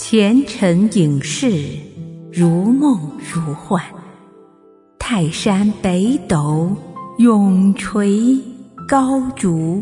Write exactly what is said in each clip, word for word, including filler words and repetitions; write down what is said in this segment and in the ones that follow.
前尘影视，如梦如幻。泰山北斗，永垂高烛。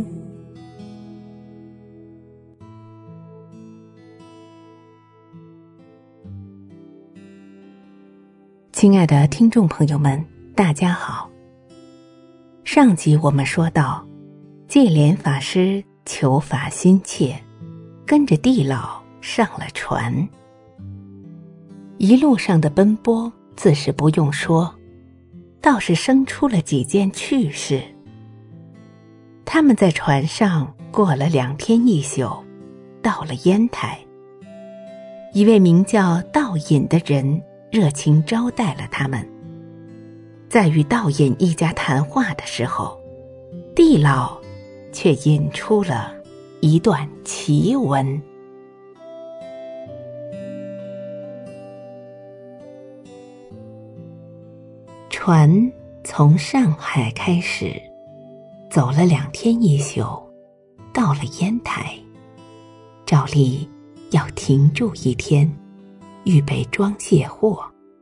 亲爱的听众朋友们，大家好。上集我们说到，戒莲法师求法心切，跟着地老上了船。一路上的奔波自是不用说，倒是生出了几件趣事。他们在船上过了两天一宿，到了烟台。一位名叫道隐的人热情招待了他们。在与道隐一家谈话的时候，地老却引出了一段奇闻。船从上海开始，走了两天一宿，到了烟台。照例要停住一天，预备装卸货。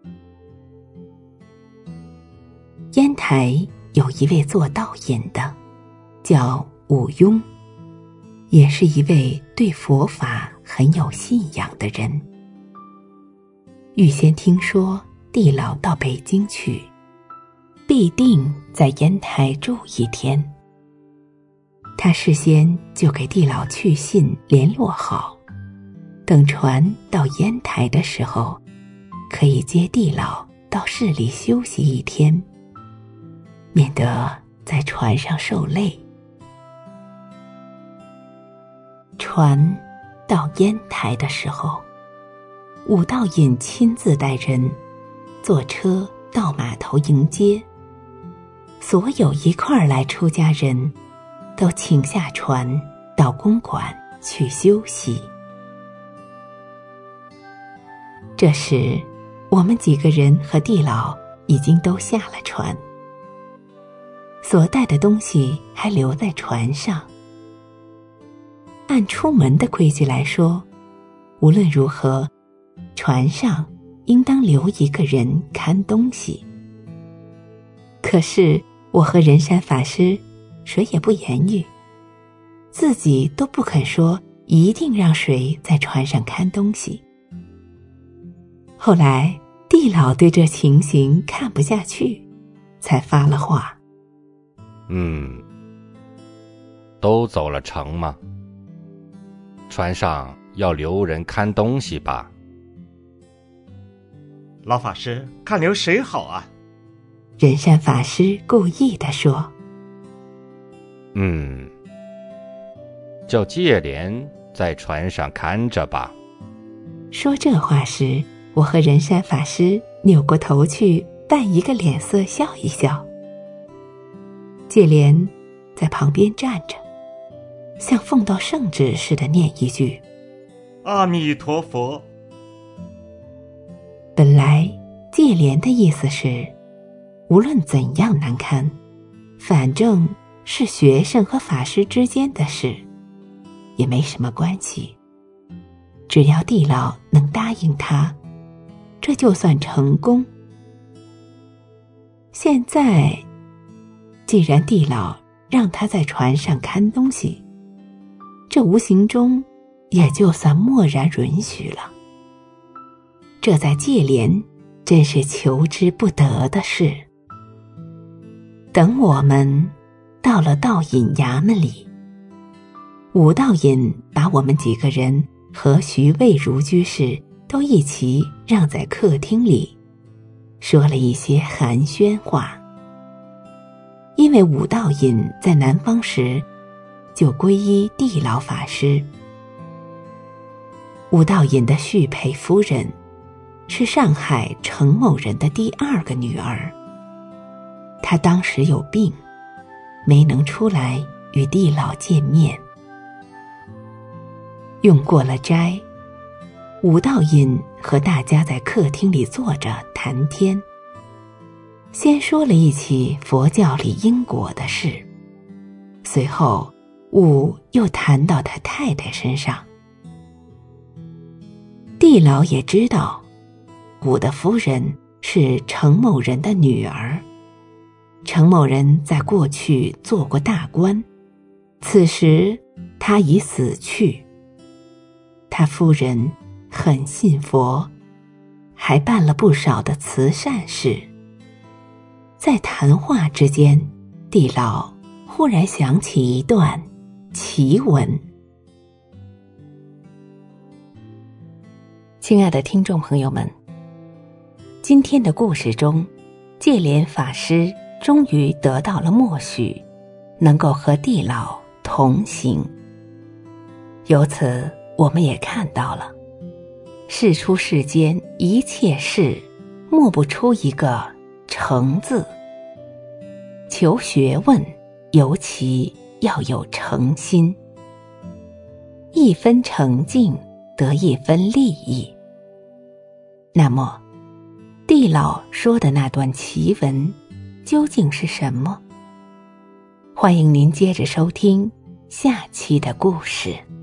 烟台有一位做道隐的，叫武庸，也是一位对佛法很有信仰的人。预先听说地老到北京去，必定在烟台住一天。他事先就给地老去信联络好，等船到烟台的时候，可以接地老到市里休息一天，免得在船上受累。船到烟台的时候，武道隐亲自带人坐车到码头迎接，所有一块儿来出家人都请下船到公馆去休息。这时我们几个人和地老已经都下了船，所带的东西还留在船上。按出门的规矩来说，无论如何，船上应当留一个人看东西。可是我和人山法师谁也不言语，自己都不肯说一定让谁在船上看东西。后来地老对这情形看不下去，才发了话。 嗯，都走了城吗？船上要留人看东西吧？ 老法师，看留谁好啊？ 人山法师故意地说。 嗯，叫戒莲在船上看着吧。 说这话时，我和人山法师扭过头去扮一个脸色笑一笑。戒莲在旁边站着，像奉到圣旨似的念一句阿弥陀佛。 本来戒莲的意思是，无论怎样难堪，反正是学生和法师之间的事，也没什么关系。只要地老能答应他，这就算成功。现在既然地老让他在船上看东西，这无形中也就算默然允许了。这在戒莲真是求之不得的事。等我们到了道隐衙门里，武道隐把我们几个人和徐渭如居士都一起让在客厅里，说了一些寒暄话。因为武道隐在南方时就皈依地老法师。武道隐的续配夫人是上海程某人的第二个女儿，她当时有病，没能出来与地老见面。用过了斋，武道隐和大家在客厅里坐着谈天，先说了一起佛教里因果的事，随后武又谈到他太太身上。 地老也知道古的夫人是程某人的女儿，程某人在过去做过大官，此时他已死去。他夫人很信佛，还办了不少的慈善事。在谈话之间，地老忽然想起一段奇闻。亲爱的听众朋友们，今天的故事中，戒莲法师终于得到了默许，能够和地老同行。由此我们也看到了，世出世间一切事，莫不出一个诚字。求学问尤其要有诚心，一分诚敬得一分利益。那么地老说的那段奇闻究竟是什么？欢迎您接着收听下期的故事。